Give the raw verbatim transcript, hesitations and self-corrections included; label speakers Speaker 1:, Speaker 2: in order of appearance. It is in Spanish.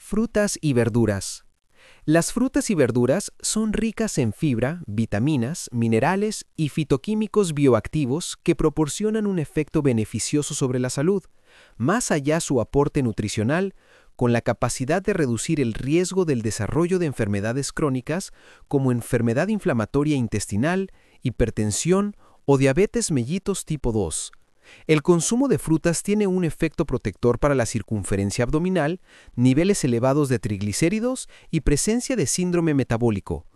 Speaker 1: Frutas y verduras. Las frutas y verduras son ricas en fibra, vitaminas, minerales y fitoquímicos bioactivos que proporcionan un efecto beneficioso sobre la salud, más allá su aporte nutricional, con la capacidad de reducir el riesgo del desarrollo de enfermedades crónicas como enfermedad inflamatoria intestinal, hipertensión o diabetes mellitus tipo dos. El consumo de frutas tiene un efecto protector para la circunferencia abdominal, niveles elevados de triglicéridos y presencia de síndrome metabólico,